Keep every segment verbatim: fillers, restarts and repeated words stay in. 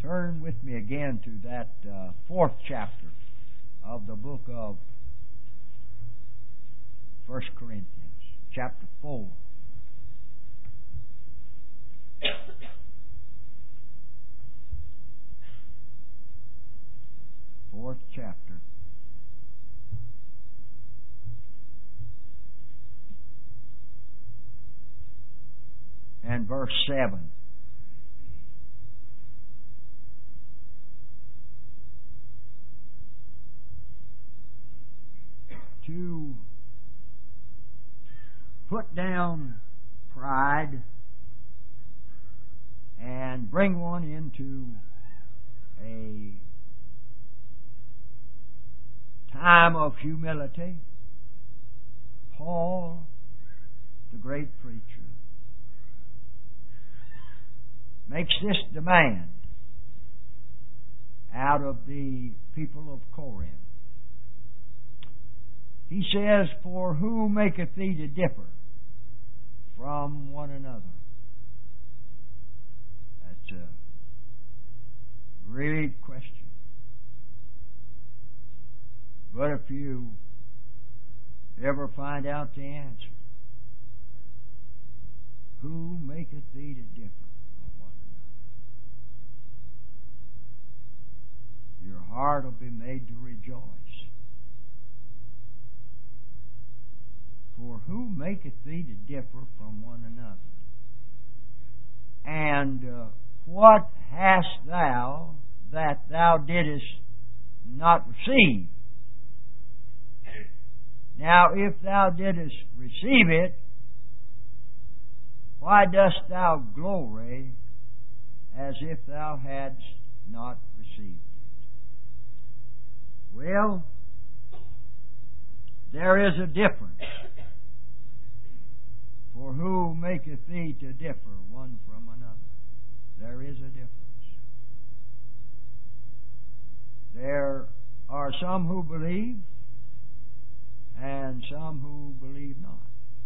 turn with me again to that uh, fourth chapter of the book of First Corinthians, chapter four. Fourth chapter. And verse seven. To put down pride and bring one into a time of humility, Paul, the great preacher, makes this demand out of the people of Corinth. He says, "For who maketh thee to differ from one another?" That's a great question. But if you ever find out the answer, who maketh thee to differ from one another? Your heart will be made to rejoice. For who maketh thee to differ from one another? And uh, what hast thou that thou didst not receive? Now, if thou didst receive it, why dost thou glory as if thou hadst not received it? Well, there is a difference. For who maketh thee to differ one from another? There is a difference. There are some who believe and some who believe not.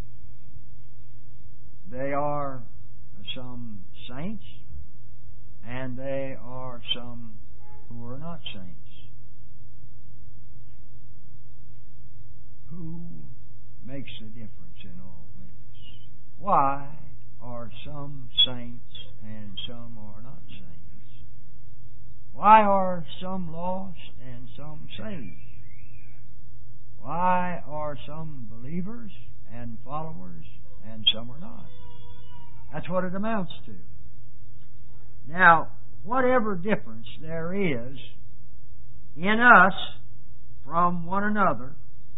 They are some saints and they are some who are not saints. Who makes the difference in all this? Why are some saints and some are not saints? Why are some lost and some saved? Why are some believers and followers and some are not? That's what it amounts to. Now, whatever difference there is in us from one another,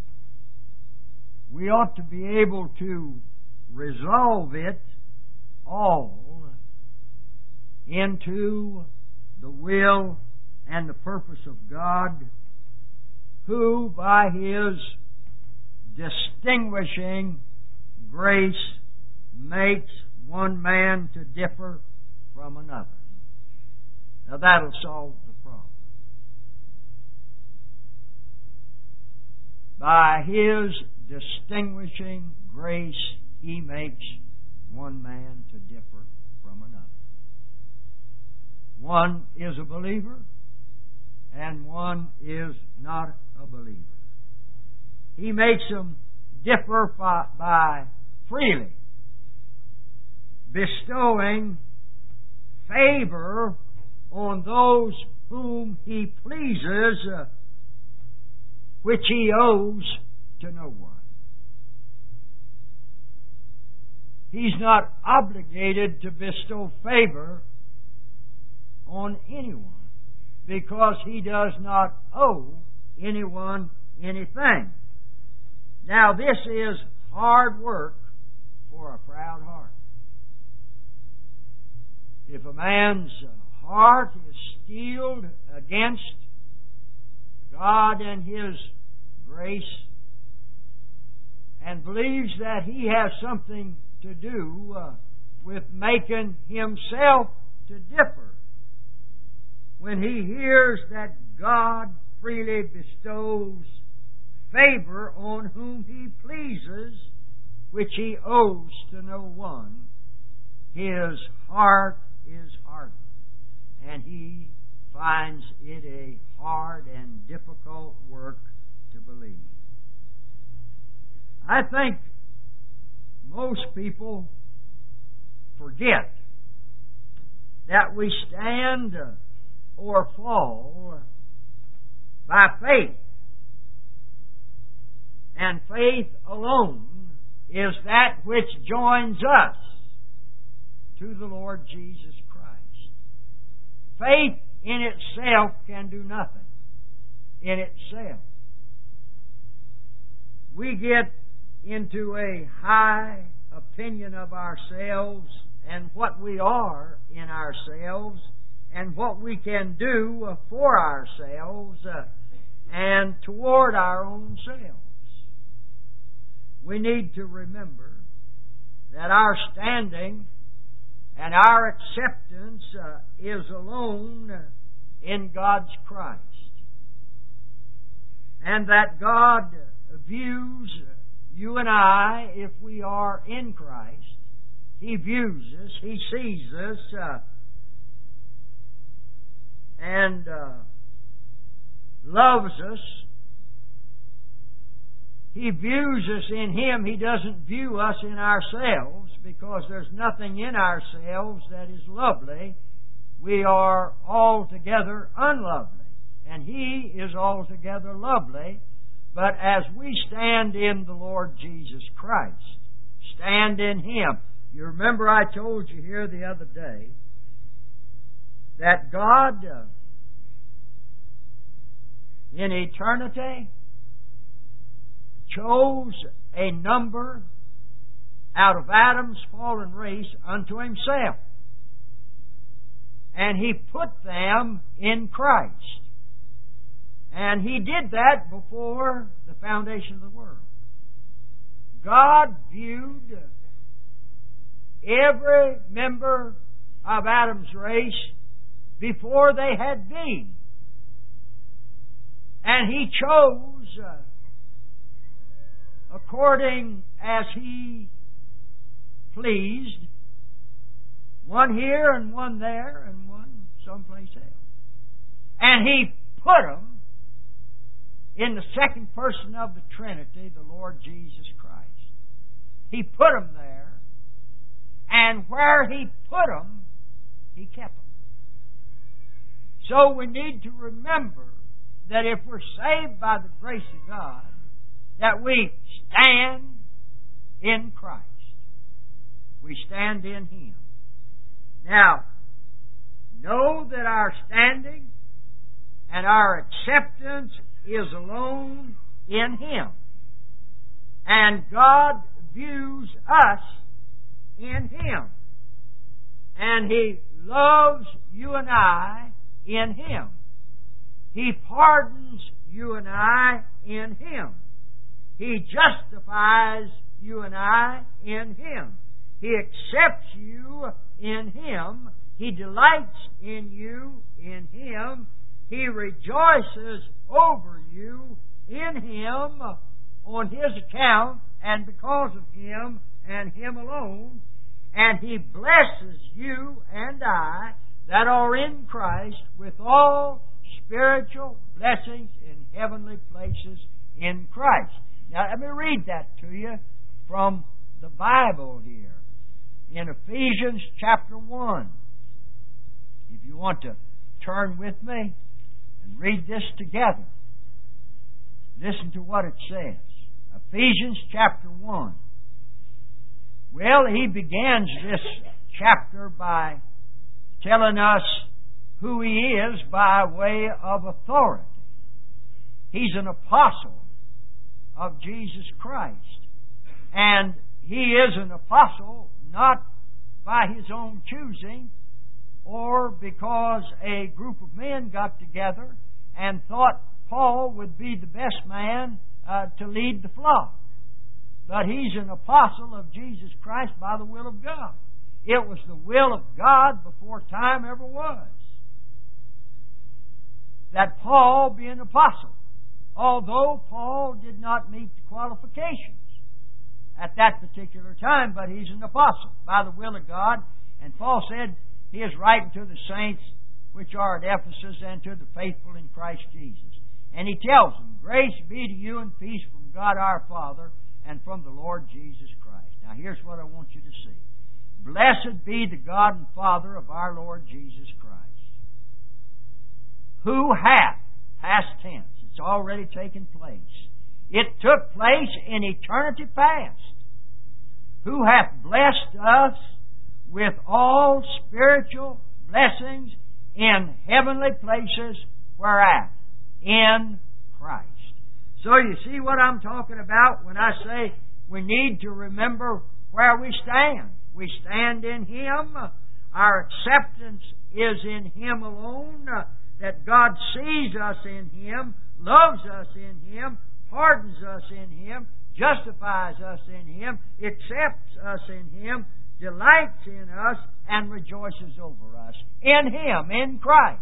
we ought to be able to resolve it all into the will and the purpose of God, who by His distinguishing grace makes one man to differ from another. Now that'll solve the problem. By His distinguishing grace, He makes one man to differ from another. One is a believer and one is not a believer. He makes them differ by, by freely bestowing favor on those whom He pleases, uh, which He owes to no one. He's not obligated to bestow favor on anyone because He does not owe anyone anything. Now, this is hard work for a proud heart. If a man's heart is steeled against God and His grace and believes that he has something to do uh, with making himself to differ, when he hears that God freely bestows favor on whom He pleases, which He owes to no one, his heart is hardened, and he finds it a hard and difficult work to believe. I think most people forget that we stand or fall by faith. And faith alone is that which joins us to the Lord Jesus Christ. Faith in itself can do nothing in itself. We get into a high opinion of ourselves and what we are in ourselves and what we can do for ourselves and toward our own selves. We need to remember that our standing and our acceptance uh, is alone in God's Christ. And that God views you and I, if we are in Christ, He views us, He sees us, uh, and uh, loves us. He views us in Him. He doesn't view us in ourselves, because there's nothing in ourselves that is lovely. We are altogether unlovely, and He is altogether lovely. But as we stand in the Lord Jesus Christ, stand in Him. You remember I told you here the other day that God, uh, in eternity, chose a number out of Adam's fallen race unto Himself. And He put them in Christ. And He did that before the foundation of the world. God viewed every member of Adam's race before they had been. And He chose uh, according as He pleased, one here and one there and one someplace else. And He put them in the second person of the Trinity, the Lord Jesus Christ. He put them there, and where He put them, He kept them. So we need to remember that if we're saved by the grace of God, that we stand in Christ. We stand in Him. Now, know that our standing and our acceptance is alone in Him. And God views us in Him. And He loves you and I in Him. He pardons you and I in Him. He justifies you and I in Him. He accepts you in Him. He delights in you in Him. He rejoices over you in Him on His account and because of Him and Him alone. And He blesses you and I that are in Christ with all spiritual blessings in heavenly places in Christ. Now let me read that to you from the Bible here in Ephesians chapter one. If you want to turn with me and read this together, listen to what it says. Ephesians chapter one. Well, he begins this chapter by telling us who he is by way of authority. He's an apostle of Jesus Christ. And he is an apostle not by his own choosing or because a group of men got together and thought Paul would be the best man uh, to lead the flock. But he's an apostle of Jesus Christ by the will of God. It was the will of God before time ever was that Paul be an apostle, although Paul did not meet the qualifications at that particular time, but he's an apostle by the will of God. And Paul said he is writing to the saints which are at Ephesus, and to the faithful in Christ Jesus. And he tells them, grace be to you and peace from God our Father and from the Lord Jesus Christ. Now here's what I want you to see. Blessed be the God and Father of our Lord Jesus Christ, who hath, past tense, it's already taken place. It took place in eternity past. Who hath blessed us with all spiritual blessings in heavenly places, whereat? In Christ. So you see what I'm talking about when I say we need to remember where we stand. We stand in Him. Our acceptance is in Him alone. That God sees us in Him, loves us in Him, pardons us in Him, justifies us in Him, accepts us in Him, delights in us, and rejoices over us. In Him, in Christ.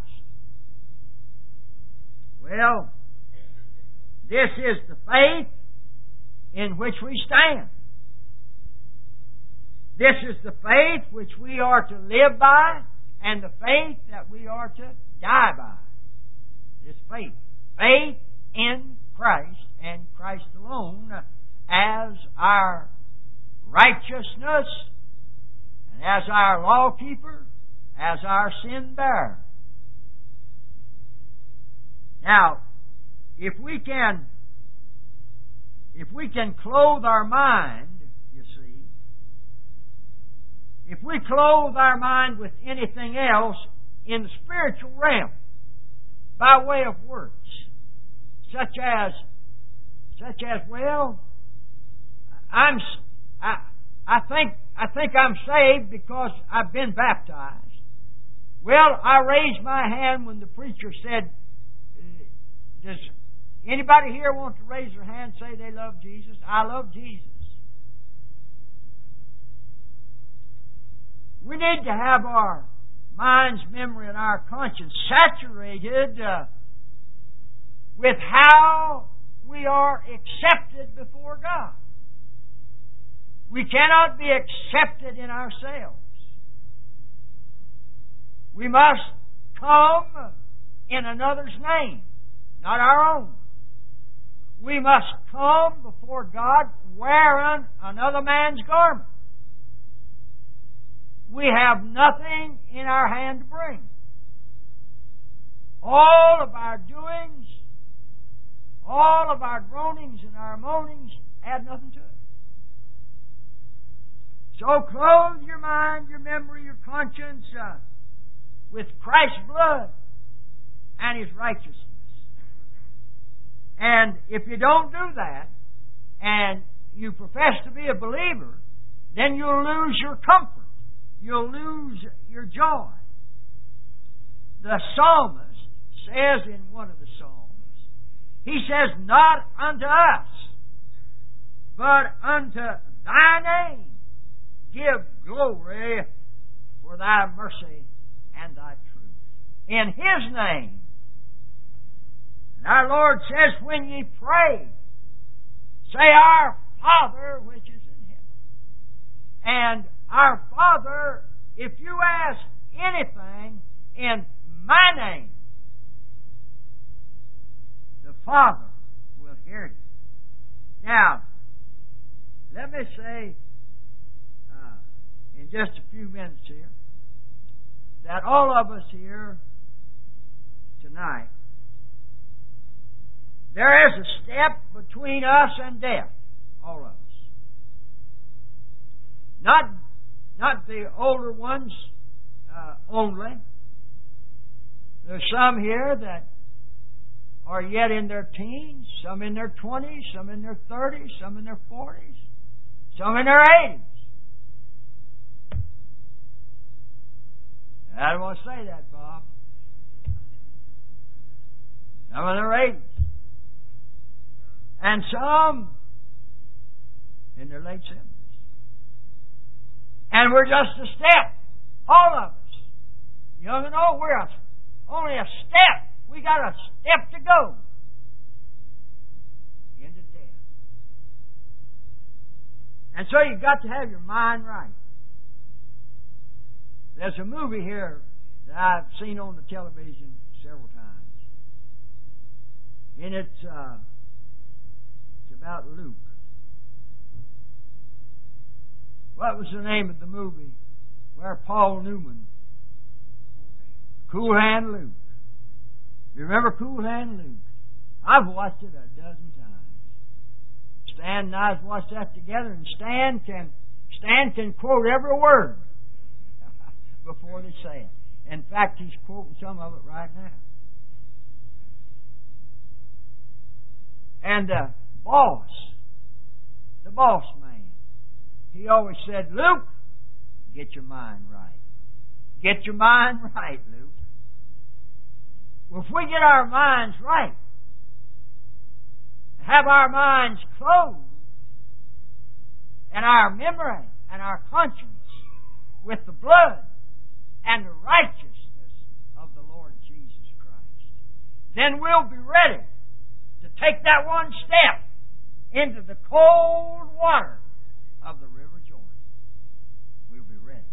Well, this is the faith in which we stand. This is the faith which we are to live by, and the faith that we are to die by. This faith. Faith in Christ and Christ alone as our righteousness and as our lawkeeper, as our sin bearer. Now, if we can if we can clothe our mind, you see, if we clothe our mind with anything else in the spiritual realm by way of works, such as such as well, I'm I I think I think I'm saved because I've been baptized. Well, I raised my hand when the preacher said, does anybody here want to raise their hand and say they love Jesus? I love Jesus. We need to have our mind's memory and our conscience saturated uh, with how we are accepted before God. We cannot be accepted in ourselves. We must come in another's name, not our own. We must come before God wearing another man's garment. We have nothing in our hand to bring. All of our doings, all of our groanings and our moanings add nothing to it. So clothe your mind, your memory, your conscience uh, with Christ's blood and His righteousness. And if you don't do that, and you profess to be a believer, then you'll lose your comfort. You'll lose your joy. The psalmist says in one of the psalms, he says, not unto us, but unto thy name give glory for thy mercy and thy truth. In His name. And our Lord says, when ye pray, say, Our Father which is in heaven. And our Father, if you ask anything in my name, the Father will hear you. Now, let me say uh, in just a few minutes here that all of us here tonight, there is a step between us and death, all of us. Not Not the older ones uh, only. There's some here that are yet in their teens, some in their twenties, some in their thirties, some in their forties, some in their eighties. I don't want to say that, Bob. Some in their eighties. And some in their late seventies. And we're just a step, all of us. Young and old, we're a, only a step. We got a step to go into death. And so you've got to have your mind right. There's a movie here that I've seen on the television several times. And it's, uh, it's about Luke. What was the name of the movie where Paul Newman, Cool Hand Luke. You remember Cool Hand Luke? I've watched it a dozen times. Stan and I've watched that together, and Stan can Stan can quote every word before they say it. In fact, he's quoting some of it right now. And the boss, the boss man, he always said, Luke, get your mind right. Get your mind right, Luke. Well, if we get our minds right, have our minds closed, and our memory and our conscience with the blood and the righteousness of the Lord Jesus Christ, then we'll be ready to take that one step into the cold water of the River Jordan. We'll be ready.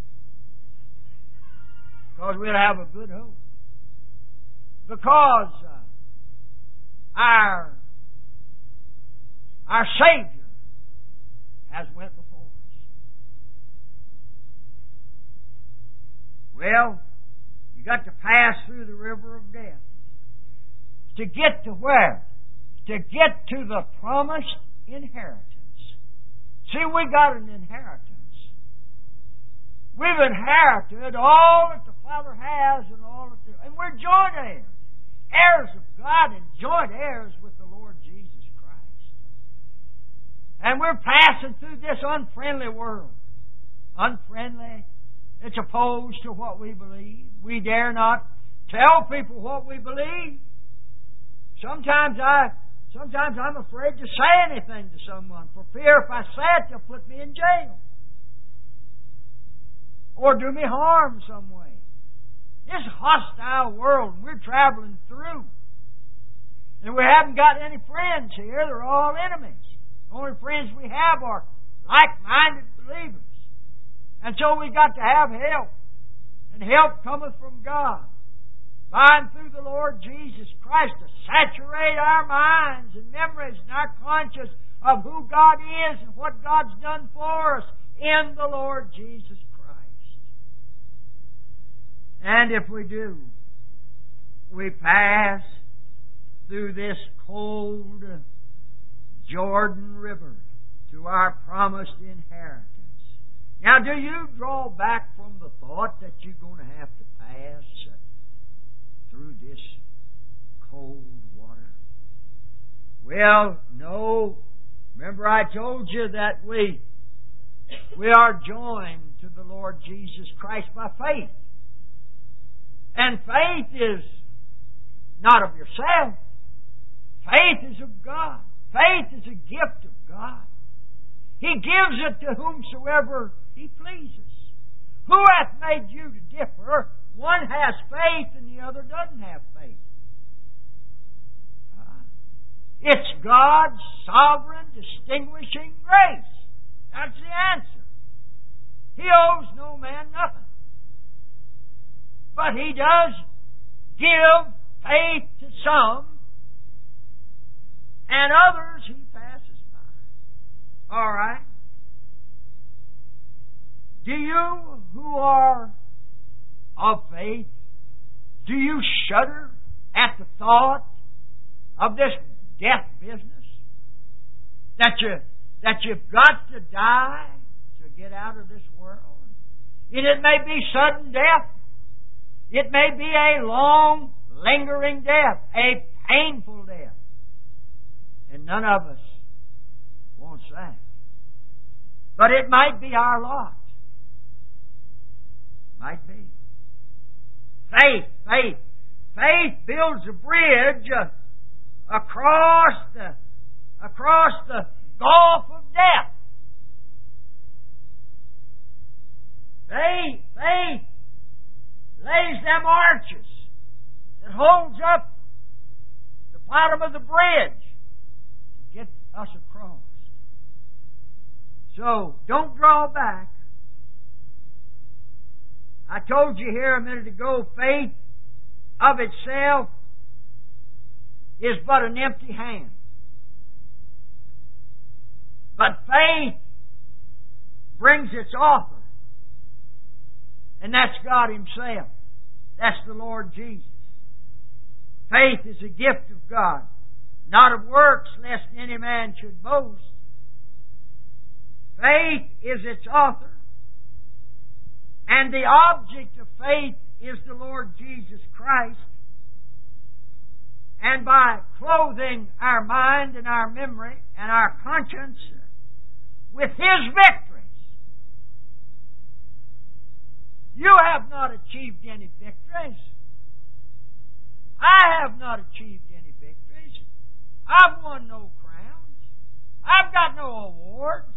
Because we'll have a good hope. Because uh, our, our Savior has went before us. Well, you got to pass through the river of death to get to where? To get to the promised inheritance. See, we got an inheritance. We've inherited all that the Father has and all that the, and we're joint heirs. Heirs of God and joint heirs with the Lord Jesus Christ. And we're passing through this unfriendly world. Unfriendly. It's opposed to what we believe. We dare not tell people what we believe. Sometimes I Sometimes I'm afraid to say anything to someone for fear if I say it, they'll put me in jail. Or do me harm some way. This hostile world we're traveling through. And we haven't got any friends here. They're all enemies. The only friends we have are like-minded believers. And so we've got to have help. And help cometh from God. By and through the Lord Jesus Christ to saturate our minds and memories and our conscience of who God is and what God's done for us in the Lord Jesus Christ. And if we do, we pass through this cold Jordan River to our promised inheritance. Now, do you draw back from the thought that you're going to have to pass through this cold water? Well, no. Remember I told you that we we are joined to the Lord Jesus Christ by faith. And faith is not of yourself. Faith is of God. Faith is a gift of God. He gives it to whomsoever He pleases. Who hath made you to differ? One has faith and the other doesn't have faith. Uh, it's God's sovereign, distinguishing grace. That's the answer. He owes no man nothing. But He does give faith to some, and others He passes by. All right. Do you who are of faith, do you shudder at the thought of this death business? That you that you've got to die to get out of this world? And it may be sudden death. It may be a long, lingering death, a painful death. And none of us wants that. But it might be our lot. Might be. Faith, faith. Faith builds a bridge uh, across the across the gulf of death. Faith, faith lays them arches that holds up the bottom of the bridge to get us across. So don't draw back. I told you here a minute ago, faith of itself is but an empty hand. But faith brings its author, and that's God Himself. That's the Lord Jesus. Faith is a gift of God, not of works, lest any man should boast. Faith is its author, and the object of faith is the Lord Jesus Christ. And by clothing our mind and our memory and our conscience with His victories, you have not achieved any victories. I have not achieved any victories. I've won no crowns. I've got no awards.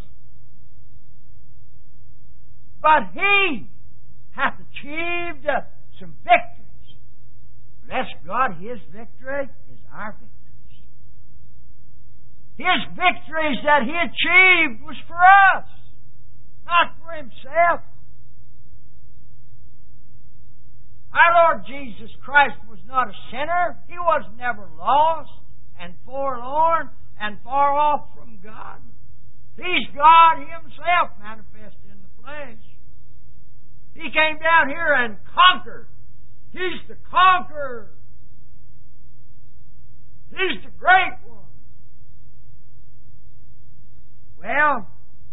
But He hath achieved some victories. Bless God, His victory is our victories. His victories that He achieved was for us, not for Himself. Our Lord Jesus Christ was not a sinner. He was never lost and forlorn and far off from God. He's God Himself manifest in the flesh. He came down here and conquered. He's the conqueror. He's the great one. Well,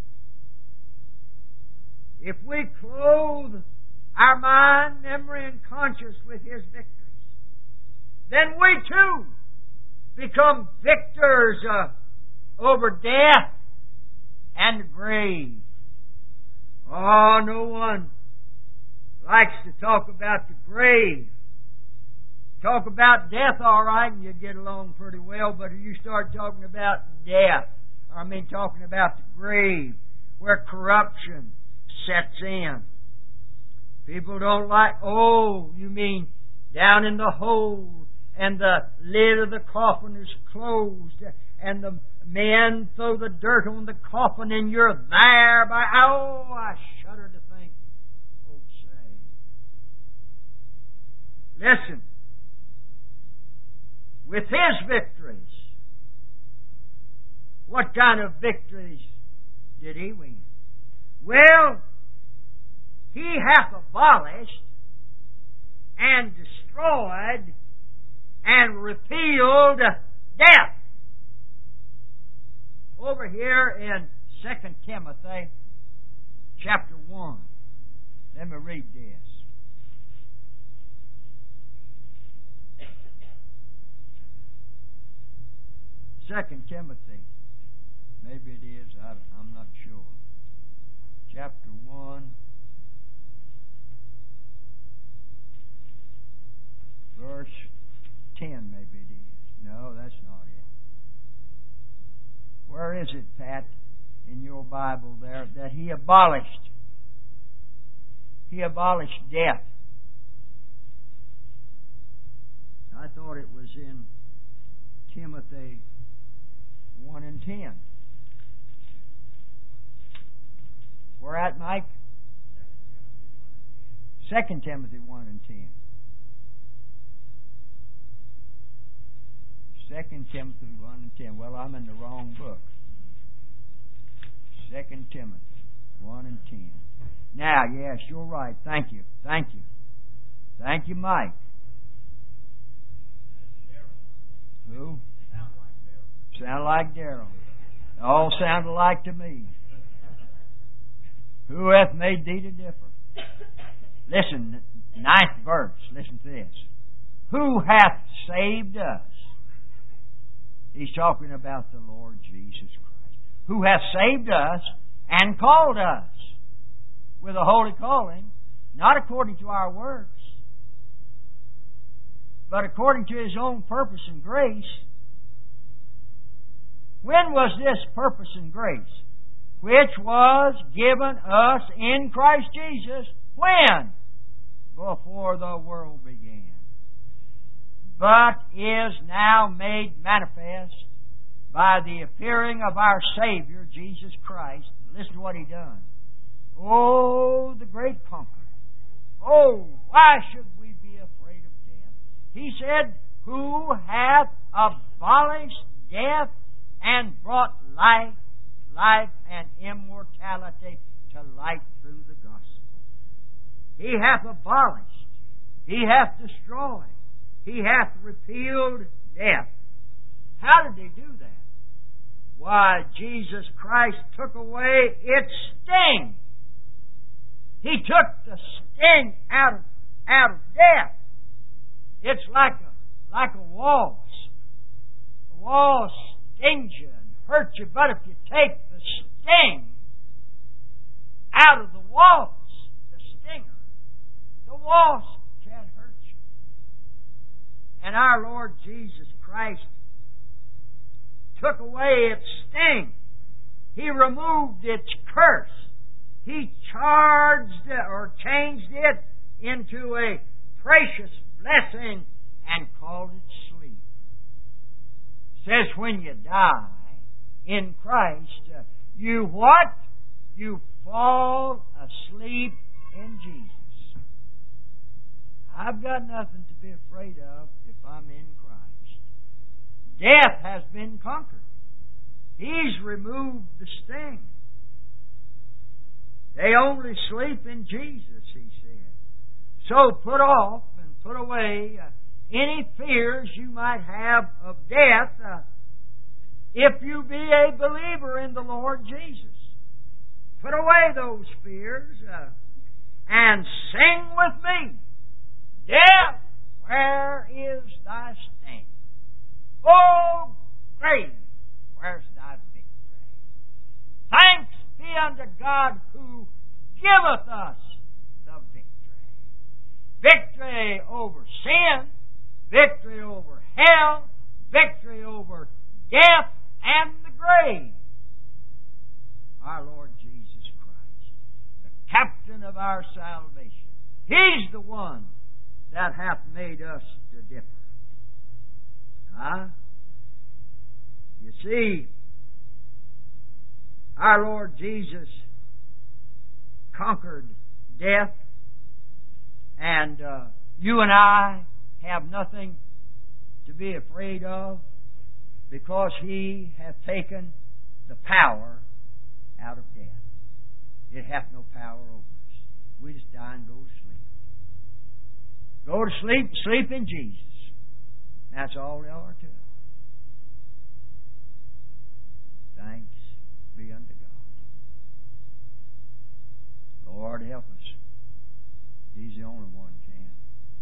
if we clothe our mind, memory, and conscience with His victories, then we too become victors uh, over death and the grave. Oh, no one likes to talk about the grave. Talk about death, all right, and you get along pretty well, but if you start talking about death, I mean talking about the grave, where corruption sets in, people don't like, oh, you mean down in the hole, and the lid of the coffin is closed, and the men throw the dirt on the coffin, and you're there by, oh, I shudder to think. Listen, with His victories, what kind of victories did He win? Well, He hath abolished and destroyed and repealed death. Over here in Second Timothy chapter one, let me read this. Second Timothy, maybe it is, I, I'm not sure. Chapter one, verse ten, maybe it is. No, that's not it. Where is it, Pat, in your Bible there, that He abolished? He abolished death. I thought it was in Timothy one and ten. Where at, Mike? Second Timothy one and ten. Second Timothy one and ten. Well, I'm in the wrong book. Second Timothy one and ten. Now, yes, you're right. Thank you. Thank you. Thank you, Mike. Who? Sound like Darrell. All sound alike to me. Who hath made thee to differ? Listen, ninth verse. Listen to this. Who hath saved us? He's talking about the Lord Jesus Christ. Who hath saved us and called us with a holy calling, not according to our works, but according to His own purpose and grace. When was this purpose and grace? Which was given us in Christ Jesus. When? Before the world began. But is now made manifest by the appearing of our Savior, Jesus Christ. Listen to what He done. Oh, the great conqueror. Oh, why should we be afraid of death? He said, who hath abolished death and brought life, life and immortality to light through the gospel. He hath abolished. He hath destroyed. He hath repealed death. How did He do that? Why, Jesus Christ took away its sting. He took the sting out of, out of death. It's like a, like a wasp. A wasp stings you and hurts you, but if you take the sting out of the wasp, the stinger, the wasp can't hurt you. And our Lord Jesus Christ took away its sting. He removed its curse. He charged it or changed it into a precious blessing and called it sleep. It says when you die in Christ, uh, you what? You fall asleep in Jesus. I've got nothing to be afraid of if I'm in Christ. Death has been conquered. He's removed the sting. They only sleep in Jesus, He said. So put off and put away uh, any fears you might have of death uh, if you be a believer in the Lord Jesus. Put away those fears uh, and sing with me. Death, where is thy sting? O grave, where's thy victory? Thanks be unto God who giveth us the victory. Victory over sin, victory over hell, victory over death and the grave. Our Lord Jesus Christ, the captain of our salvation. He's the one that hath made us to differ. Huh? You see, our Lord Jesus conquered death, and uh, you and I have nothing to be afraid of because He hath taken the power out of death. It hath no power over us. We just die and go to sleep. Go to sleep, sleep in Jesus. That's all there are to it. Thanks be unto God. Lord, help us. He's the only one can.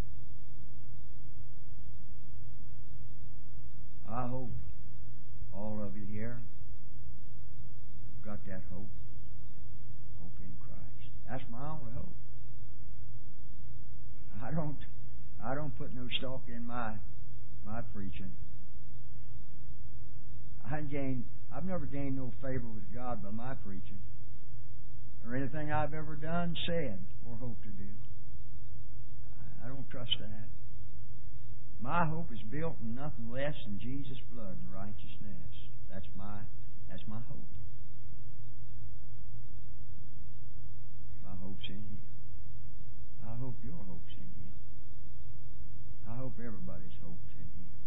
I hope all of you here have got that hope. Hope in Christ. That's my only hope. I don't I don't put no stock in my my preaching. I gained I've never gained no favor with God by my preaching or anything I've ever done, said, or hope to do. I don't trust that. My hope is built in nothing less than Jesus' blood and righteousness. That's my that's my hope. My hope's in Him. I hope your hope's in Him. I hope everybody's hope's in Him.